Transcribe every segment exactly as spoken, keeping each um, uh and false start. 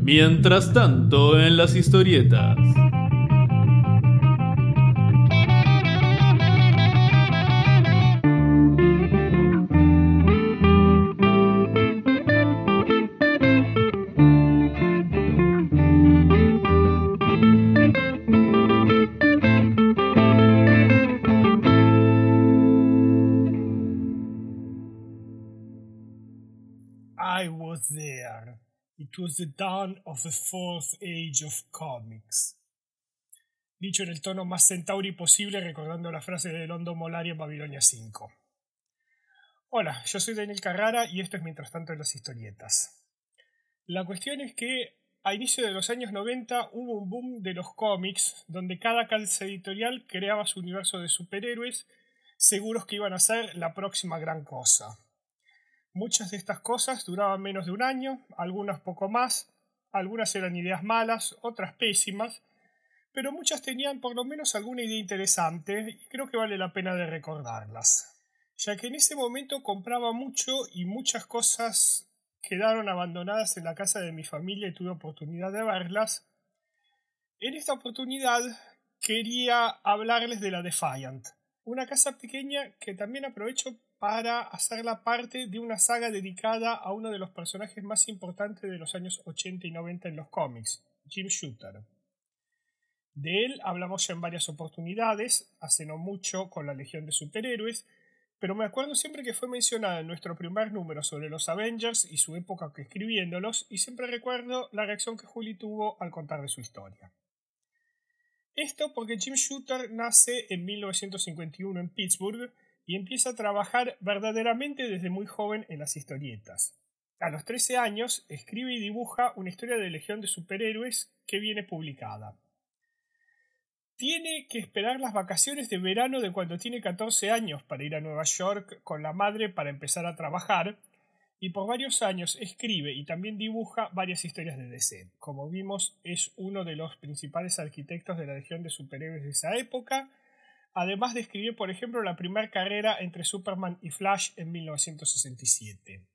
Mientras tanto, en las historietas. I was there. It was the dawn of the fourth age of comics. Dicho en el tono más centauri posible, recordando la frase de Londo Mollari en Babilonia cinco. Hola, yo soy Daniel Carrara y esto es Mientras tanto en las historietas. La cuestión es que a inicio de los años noventa hubo un boom de los cómics, donde cada casa editorial creaba su universo de superhéroes, seguros que iban a ser la próxima gran cosa. Muchas de estas cosas duraban menos de un año, algunas poco más, algunas eran ideas malas, otras pésimas, pero muchas tenían por lo menos alguna idea interesante y creo que vale la pena de recordarlas, ya que en ese momento compraba mucho y muchas cosas quedaron abandonadas en la casa de mi familia y tuve oportunidad de verlas. En esta oportunidad quería hablarles de la Defiant, una casa pequeña que también aprovecho para hacerla parte de una saga dedicada a uno de los personajes más importantes de los años ochenta y noventa en los cómics, Jim Shooter. De él hablamos ya en varias oportunidades, hace no mucho con la Legión de Superhéroes, pero me acuerdo siempre que fue mencionada en nuestro primer número sobre los Avengers y su época que escribiéndolos, y siempre recuerdo la reacción que Juli tuvo al contar de su historia. Esto porque Jim Shooter nace en mil novecientos cincuenta y uno en Pittsburgh, y empieza a trabajar verdaderamente desde muy joven en las historietas. A los trece años escribe y dibuja una historia de Legión de Superhéroes que viene publicada. Tiene que esperar las vacaciones de verano de cuando tiene catorce años para ir a Nueva York con la madre para empezar a trabajar, y por varios años escribe y también dibuja varias historias de D C. Como vimos, es uno de los principales arquitectos de la Legión de Superhéroes de esa época, además de escribir, por ejemplo, la primera carrera entre Superman y Flash en mil novecientos sesenta y siete.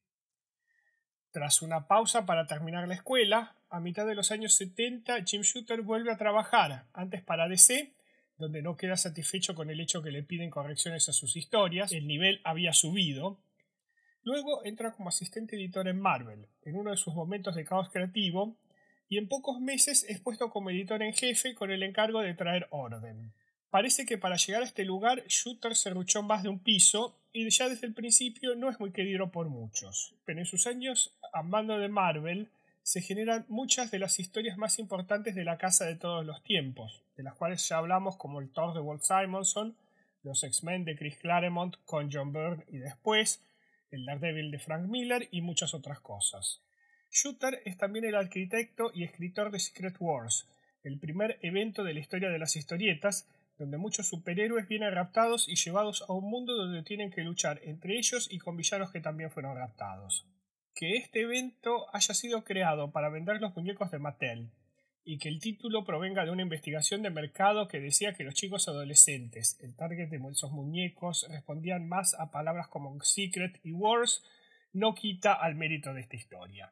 Tras una pausa para terminar la escuela, a mitad de los años setenta, Jim Shooter vuelve a trabajar, antes para D C, donde no queda satisfecho con el hecho que le piden correcciones a sus historias, el nivel había subido. Luego entra como asistente editor en Marvel, en uno de sus momentos de caos creativo, y en pocos meses es puesto como editor en jefe con el encargo de traer orden. Parece que para llegar a este lugar Shooter se ruchó más de un piso y ya desde el principio no es muy querido por muchos, pero en sus años a mando de Marvel se generan muchas de las historias más importantes de la casa de todos los tiempos, de las cuales ya hablamos, como el Thor de Walt Simonson, los X-Men de Chris Claremont con John Byrne y después, el Daredevil de Frank Miller y muchas otras cosas. Shooter es también el arquitecto y escritor de Secret Wars, el primer evento de la historia de las historietas, donde muchos superhéroes vienen raptados y llevados a un mundo donde tienen que luchar entre ellos y con villanos que también fueron raptados. Que este evento haya sido creado para vender los muñecos de Mattel y que el título provenga de una investigación de mercado que decía que los chicos adolescentes, el target de esos muñecos, respondían más a palabras como Secret y Wars, no quita al mérito de esta historia.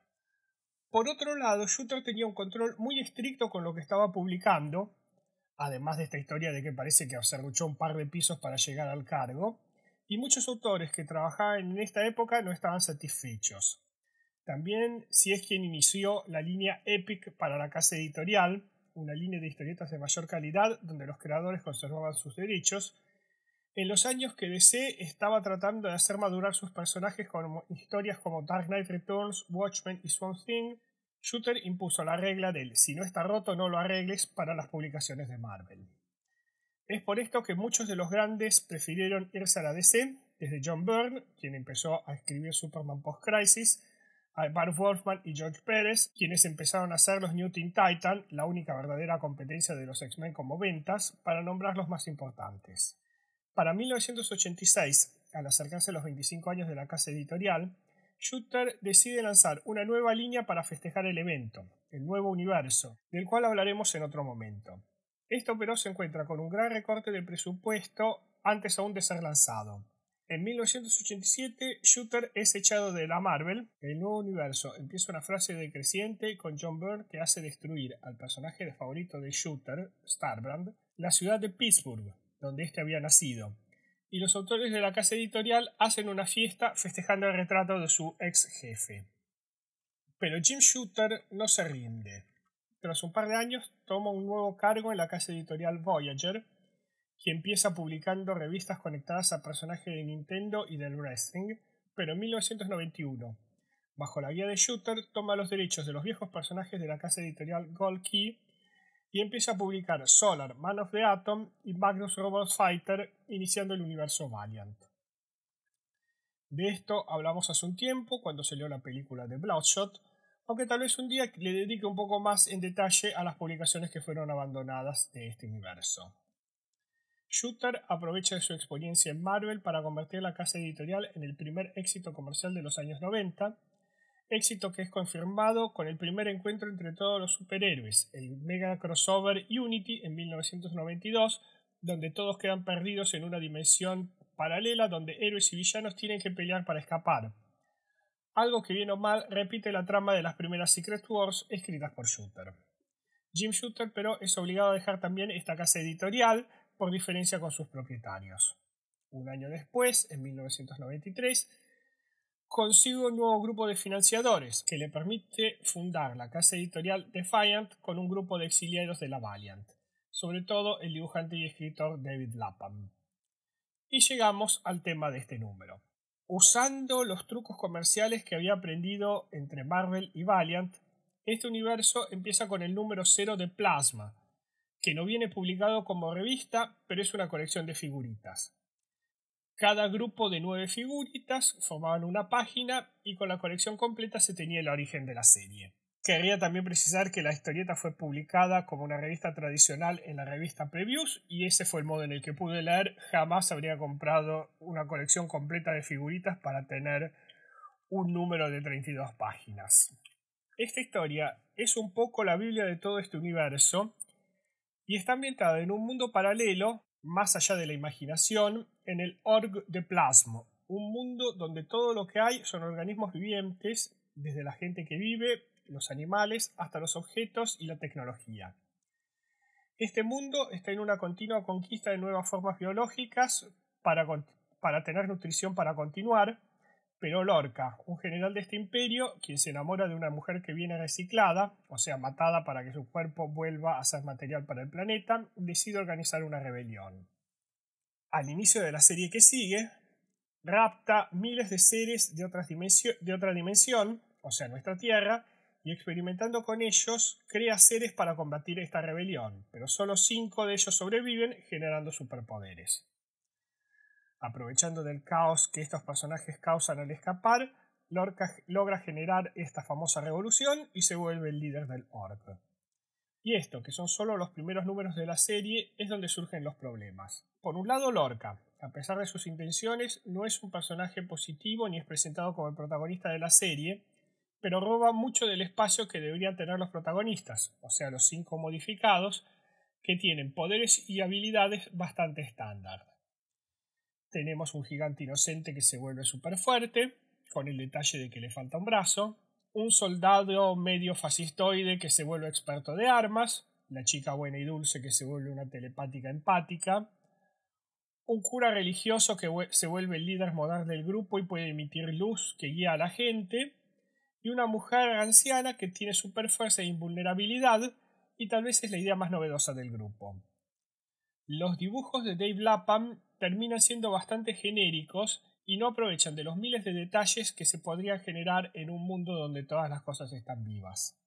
Por otro lado, Shooter tenía un control muy estricto con lo que estaba publicando, además de esta historia de que parece que se luchó un par de pisos para llegar al cargo, y muchos autores que trabajaban en esta época no estaban satisfechos. También, si es quien inició la línea Epic para la casa editorial, una línea de historietas de mayor calidad donde los creadores conservaban sus derechos, en los años que D C estaba tratando de hacer madurar sus personajes con historias como Dark Knight Returns, Watchmen y Swamp Thing, Shooter impuso la regla del si no está roto no lo arregles para las publicaciones de Marvel. Es por esto que muchos de los grandes prefirieron irse a la D C, desde John Byrne, quien empezó a escribir Superman Post-Crisis, a Marv Wolfman y George Pérez, quienes empezaron a hacer los New Teen Titan, la única verdadera competencia de los X-Men como ventas, para nombrar los más importantes. Para mil novecientos ochenta y seis, al acercarse los veinticinco años de la casa editorial, Shooter decide lanzar una nueva línea para festejar el evento, el nuevo universo, del cual hablaremos en otro momento. Esto pero se encuentra con un gran recorte de presupuesto antes aún de ser lanzado. En mil novecientos ochenta y siete, Shooter es echado de la Marvel. El nuevo universo empieza una frase decreciente con John Byrne que hace destruir al personaje favorito de Shooter, Starbrand, la ciudad de Pittsburgh, donde éste había nacido. Y los autores de la casa editorial hacen una fiesta festejando el retrato de su ex jefe. Pero Jim Shooter no se rinde. Tras un par de años toma un nuevo cargo en la casa editorial Voyager, que empieza publicando revistas conectadas a personajes de Nintendo y del wrestling, pero en mil novecientos noventa y uno, bajo la guía de Shooter, toma los derechos de los viejos personajes de la casa editorial Gold Key y empieza a publicar Solar, Man of the Atom y Magnus Robot Fighter, iniciando el universo Valiant. De esto hablamos hace un tiempo, cuando salió la película de Bloodshot, aunque tal vez un día le dedique un poco más en detalle a las publicaciones que fueron abandonadas de este universo. Shooter aprovecha su experiencia en Marvel para convertir la casa editorial en el primer éxito comercial de los años noventa, éxito que es confirmado con el primer encuentro entre todos los superhéroes, el mega crossover Unity en mil novecientos noventa y dos, donde todos quedan perdidos en una dimensión paralela donde héroes y villanos tienen que pelear para escapar. Algo que bien o mal repite la trama de las primeras Secret Wars escritas por Shooter. Jim Shooter, pero, es obligado a dejar también esta casa editorial por diferencia con sus propietarios. Un año después, en mil novecientos noventa y tres, consigue un nuevo grupo de financiadores que le permite fundar la casa editorial Defiant con un grupo de exiliados de la Valiant, sobre todo el dibujante y escritor David Lapham. Y llegamos al tema de este número. Usando los trucos comerciales que había aprendido entre Marvel y Valiant, este universo empieza con el número cero de Plasma, que no viene publicado como revista, pero es una colección de figuritas. Cada grupo de nueve figuritas formaban una página y con la colección completa se tenía el origen de la serie. Querría también precisar que la historieta fue publicada como una revista tradicional en la revista Previews y ese fue el modo en el que pude leer. Jamás habría comprado una colección completa de figuritas para tener un número de treinta y dos páginas. Esta historia es un poco la Biblia de todo este universo y está ambientada en un mundo paralelo, más allá de la imaginación, en el Org de Plasmo, un mundo donde todo lo que hay son organismos vivientes, desde la gente que vive, los animales, hasta los objetos y la tecnología. Este mundo está en una continua conquista de nuevas formas biológicas para, para tener nutrición para continuar, pero Lorca, un general de este imperio, quien se enamora de una mujer que viene reciclada, o sea, matada para que su cuerpo vuelva a ser material para el planeta, decide organizar una rebelión. Al inicio de la serie que sigue, rapta miles de seres de, otras dimensio- de otra dimensión, o sea, nuestra Tierra, y experimentando con ellos, crea seres para combatir esta rebelión, pero solo cinco de ellos sobreviven, generando superpoderes. Aprovechando del caos que estos personajes causan al escapar, Lorca logra generar esta famosa revolución y se vuelve el líder del Org. Y esto, que son solo los primeros números de la serie, es donde surgen los problemas. Por un lado, Lorca, a pesar de sus intenciones, no es un personaje positivo ni es presentado como el protagonista de la serie, pero roba mucho del espacio que deberían tener los protagonistas, o sea, los cinco modificados, que tienen poderes y habilidades bastante estándar. Tenemos un gigante inocente que se vuelve súper fuerte, con el detalle de que le falta un brazo, un soldado medio fascistoide que se vuelve experto de armas, la chica buena y dulce que se vuelve una telepática empática, un cura religioso que se vuelve el líder modal del grupo y puede emitir luz que guía a la gente, y una mujer anciana que tiene super fuerza e invulnerabilidad y tal vez es la idea más novedosa del grupo. Los dibujos de Dave Lapham terminan siendo bastante genéricos y no aprovechan de los miles de detalles que se podrían generar en un mundo donde todas las cosas están vivas.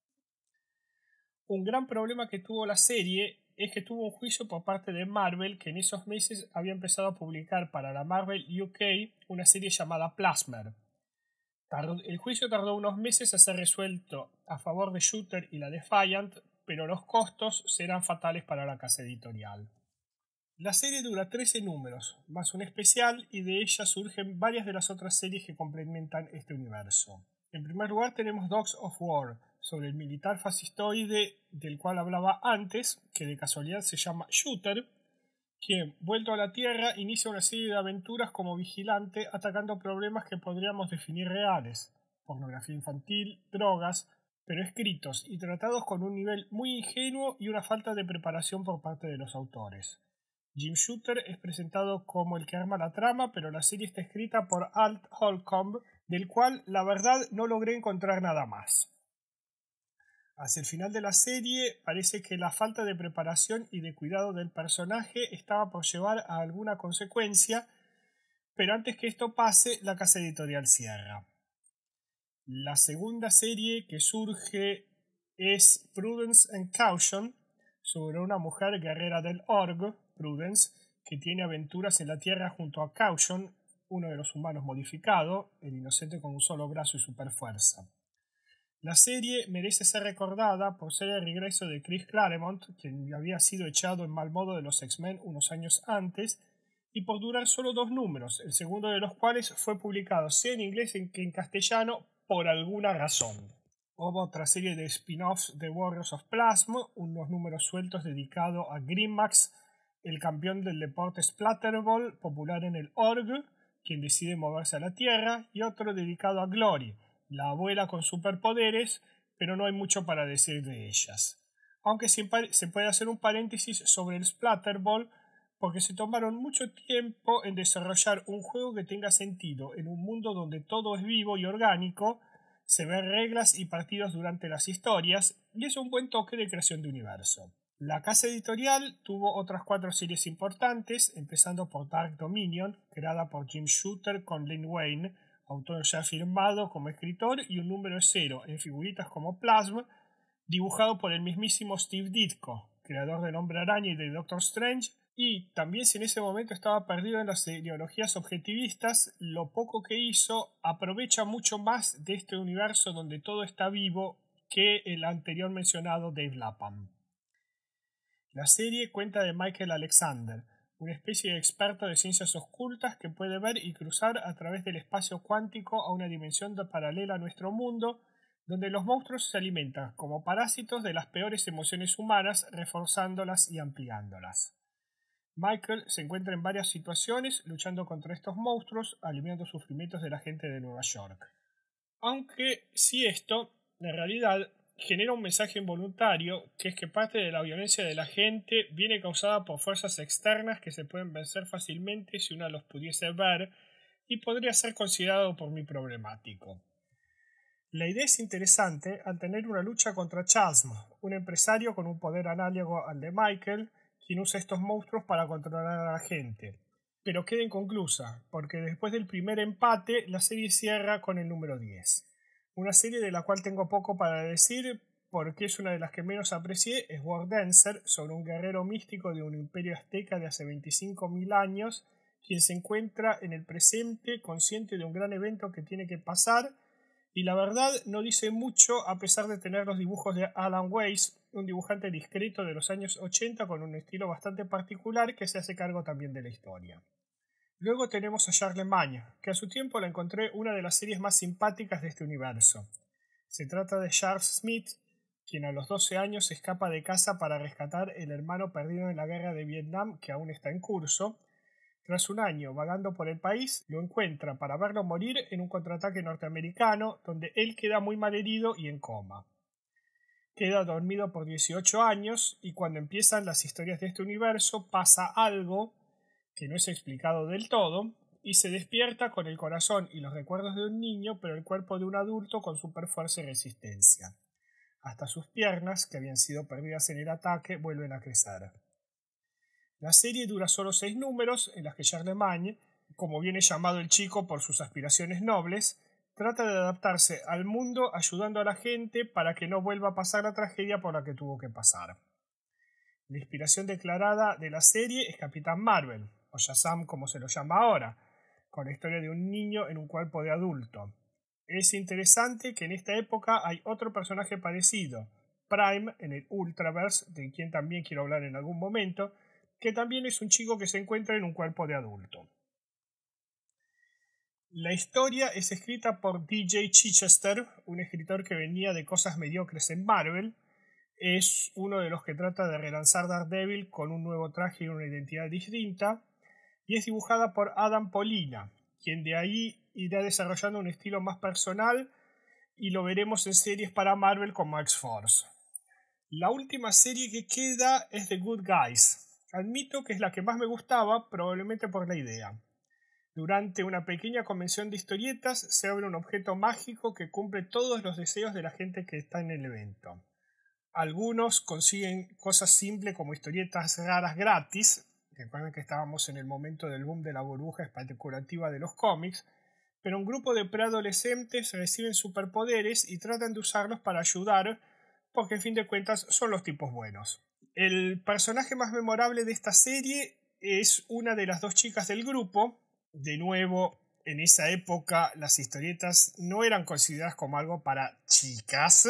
Un gran problema que tuvo la serie es que tuvo un juicio por parte de Marvel, que en esos meses había empezado a publicar para la Marvel U K una serie llamada Plasmer. El juicio tardó unos meses a ser resuelto a favor de Shooter y la Defiant, pero los costos serán fatales para la casa editorial. La serie dura trece números, más un especial, y de ella surgen varias de las otras series que complementan este universo. En primer lugar tenemos Dogs of War, sobre el militar fascistoide del cual hablaba antes, que de casualidad se llama Shooter, quien, vuelto a la Tierra, inicia una serie de aventuras como vigilante atacando problemas que podríamos definir reales: pornografía infantil, drogas, pero escritos y tratados con un nivel muy ingenuo y una falta de preparación por parte de los autores. Jim Shooter es presentado como el que arma la trama, pero la serie está escrita por Alt Holcomb, del cual la verdad no logré encontrar nada más. Hacia el final de la serie parece que la falta de preparación y de cuidado del personaje estaba por llevar a alguna consecuencia, pero antes que esto pase, la casa editorial cierra. La segunda serie que surge es Prudence and Caution, sobre una mujer guerrera del Org, Prudence, que tiene aventuras en la Tierra junto a Caution, uno de los humanos modificado, el inocente con un solo brazo y superfuerza. La serie merece ser recordada por ser el regreso de Chris Claremont, quien había sido echado en mal modo de los X-Men unos años antes, y por durar solo dos números, el segundo de los cuales fue publicado sea en inglés que en castellano por alguna razón. Hubo otra serie de spin-offs de Warriors of Plasm, unos números sueltos dedicados a Grimmax, el campeón del deporte Splatterball, popular en el Org, quien decide moverse a la Tierra, y otro dedicado a Glory, la abuela con superpoderes, pero no hay mucho para decir de ellas. Aunque se puede hacer un paréntesis sobre el Splatterball, porque se tomaron mucho tiempo en desarrollar un juego que tenga sentido en un mundo donde todo es vivo y orgánico, se ven reglas y partidos durante las historias, y es un buen toque de creación de universo. La casa editorial tuvo otras cuatro series importantes, empezando por Dark Dominion, creada por Jim Shooter con Len Wein, autor ya firmado como escritor, y un número cero en figuritas como Plasm, dibujado por el mismísimo Steve Ditko, creador del Hombre Araña y de Doctor Strange, y también si en ese momento estaba perdido en las ideologías objetivistas, lo poco que hizo aprovecha mucho más de este universo donde todo está vivo que el anterior mencionado Dave Lapham. La serie cuenta de Michael Alexander, una especie de experto de ciencias ocultas que puede ver y cruzar a través del espacio cuántico a una dimensión paralela a nuestro mundo, donde los monstruos se alimentan como parásitos de las peores emociones humanas, reforzándolas y ampliándolas. Michael se encuentra en varias situaciones luchando contra estos monstruos, aliviando sufrimientos de la gente de Nueva York. Aunque si esto, en realidad, genera un mensaje involuntario, que es que parte de la violencia de la gente viene causada por fuerzas externas que se pueden vencer fácilmente si uno los pudiese ver, y podría ser considerado por mí problemático. La idea es interesante al tener una lucha contra Chasm, un empresario con un poder análogo al de Michael, quien usa estos monstruos para controlar a la gente. Pero queda inconclusa, porque después del primer empate, la serie cierra con el número diez. Una serie de la cual tengo poco para decir, porque es una de las que menos aprecié, es War Dancer, sobre un guerrero místico de un imperio azteca de hace veinticinco mil años, quien se encuentra en el presente consciente de un gran evento que tiene que pasar, y la verdad no dice mucho a pesar de tener los dibujos de Alan Weiss, un dibujante discreto de los años ochenta con un estilo bastante particular que se hace cargo también de la historia. Luego tenemos a Charlemagne, que a su tiempo la encontré una de las series más simpáticas de este universo. Se trata de Charles Smith, quien a los doce años se escapa de casa para rescatar el hermano perdido en la guerra de Vietnam que aún está en curso. Tras un año vagando por el país, lo encuentra para verlo morir en un contraataque norteamericano, donde él queda muy mal herido y en coma. Queda dormido por dieciocho años, y cuando empiezan las historias de este universo pasa algo que no es explicado del todo, y se despierta con el corazón y los recuerdos de un niño, pero el cuerpo de un adulto con superfuerza y resistencia. Hasta sus piernas, que habían sido perdidas en el ataque, vuelven a crecer. La serie dura solo seis números, en las que Charlemagne, como viene llamado el chico por sus aspiraciones nobles, trata de adaptarse al mundo ayudando a la gente para que no vuelva a pasar la tragedia por la que tuvo que pasar. La inspiración declarada de la serie es Capitán Marvel, o Shazam como se lo llama ahora, con la historia de un niño en un cuerpo de adulto. Es interesante que en esta época hay otro personaje parecido, Prime, en el Ultraverse, de quien también quiero hablar en algún momento, que también es un chico que se encuentra en un cuerpo de adulto. La historia es escrita por D J Chichester, un escritor que venía de cosas mediocres en Marvel. es uno de los que trata de relanzar Daredevil con un nuevo traje y una identidad distinta, y es dibujada por Adam Polina, quien de ahí irá desarrollando un estilo más personal y lo veremos en series para Marvel como X-Force. La última serie que queda es The Good Guys. Admito que es la que más me gustaba, probablemente por la idea. Durante una pequeña convención de historietas se abre un objeto mágico que cumple todos los deseos de la gente que está en el evento. Algunos consiguen cosas simples como historietas raras gratis. Recuerden que estábamos en el momento del boom de la burbuja especulativa de los cómics, pero un grupo de preadolescentes reciben superpoderes y tratan de usarlos para ayudar, porque en fin de cuentas son los tipos buenos. El personaje más memorable de esta serie es una de las dos chicas del grupo. De nuevo, en esa época las historietas no eran consideradas como algo para chicas,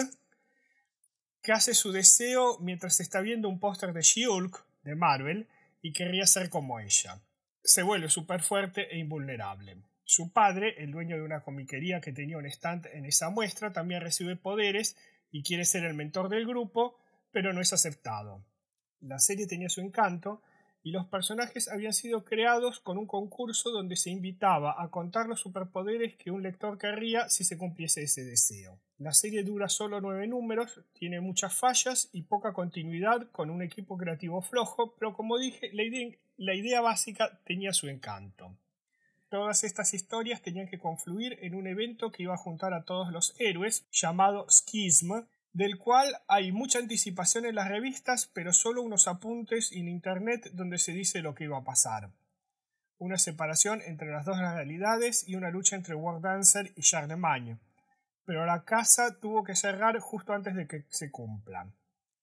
que hace su deseo mientras está viendo un póster de She-Hulk de Marvel y querría ser como ella. Se vuelve súper fuerte e invulnerable. Su padre, el dueño de una comiquería que tenía un stand en esa muestra, también recibe poderes y quiere ser el mentor del grupo, pero no es aceptado. La serie tenía su encanto y los personajes habían sido creados con un concurso donde se invitaba a contar los superpoderes que un lector querría si se cumpliese ese deseo. La serie dura solo nueve números, tiene muchas fallas y poca continuidad con un equipo creativo flojo, pero como dije, la idea, la idea básica tenía su encanto. Todas estas historias tenían que confluir en un evento que iba a juntar a todos los héroes, llamado Schism, del cual hay mucha anticipación en las revistas, pero solo unos apuntes en internet donde se dice lo que iba a pasar. Una separación entre las dos realidades y una lucha entre War Dancer y Charlemagne, pero la casa tuvo que cerrar justo antes de que se cumpla.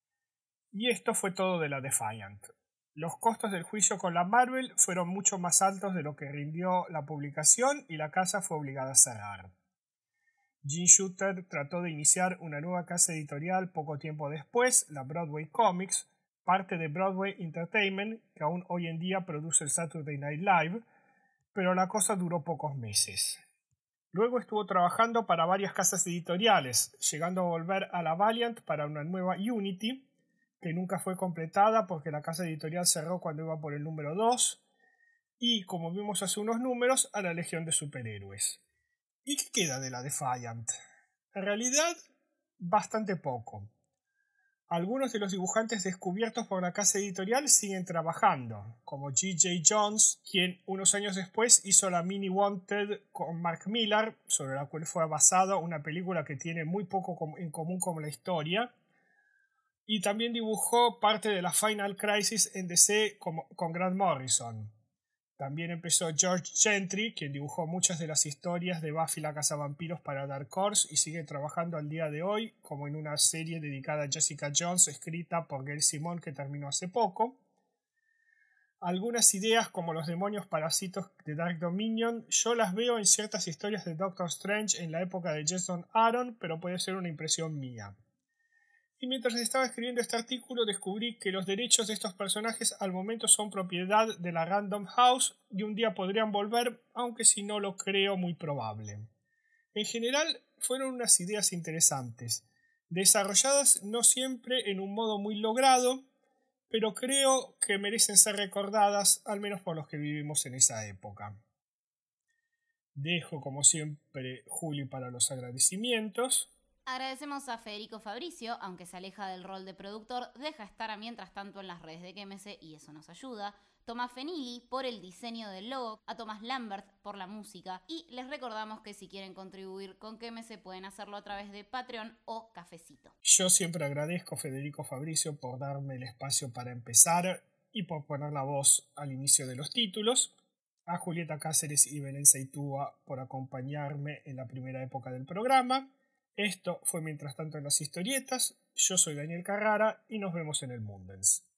Y esto fue todo de la Defiant. Los costos del juicio con la Marvel fueron mucho más altos de lo que rindió la publicación y la casa fue obligada a cerrar. Jim Shooter trató de iniciar una nueva casa editorial poco tiempo después, la Broadway Comics, parte de Broadway Entertainment, que aún hoy en día produce el Saturday Night Live, pero la cosa duró pocos meses. Luego estuvo trabajando para varias casas editoriales, llegando a volver a la Valiant para una nueva Unity, que nunca fue completada porque la casa editorial cerró cuando iba por el número dos, y, como vimos hace unos números, a la Legión de Superhéroes. ¿Y qué queda de la Defiant? En realidad, bastante poco. Algunos de los dibujantes descubiertos por la casa editorial siguen trabajando, como G J Jones, quien unos años después hizo la mini Wanted con Mark Millar, sobre la cual fue basada una película que tiene muy poco en común con la historia, y también dibujó parte de la Final Crisis en D C con Grant Morrison. También empezó George Gentry, quien dibujó muchas de las historias de Buffy la cazavampiros para Dark Horse y sigue trabajando al día de hoy, como en una serie dedicada a Jessica Jones escrita por Gail Simone que terminó hace poco. Algunas ideas como los demonios parásitos de Dark Dominion yo las veo en ciertas historias de Doctor Strange en la época de Jason Aaron, pero puede ser una impresión mía. Y mientras estaba escribiendo este artículo descubrí que los derechos de estos personajes al momento son propiedad de la Random House y un día podrían volver, aunque si no lo creo muy probable. En general fueron unas ideas interesantes, desarrolladas no siempre en un modo muy logrado, pero creo que merecen ser recordadas al menos por los que vivimos en esa época. Dejo como siempre Juli para los agradecimientos. Agradecemos a Federico Fabricio, aunque se aleja del rol de productor, deja estar mientras tanto en las redes de Quémese y eso nos ayuda. Tomás Fenili por el diseño del logo, a Tomás Lambert por la música y les recordamos que si quieren contribuir con Quémese pueden hacerlo a través de Patreon o Cafecito. Yo siempre agradezco a Federico Fabricio por darme el espacio para empezar y por poner la voz al inicio de los títulos, a Julieta Cáceres y Belén Seitúa por acompañarme en la primera época del programa. Esto fue Mientras tanto en las historietas. Yo soy Daniel Carrara y nos vemos en el Mundens.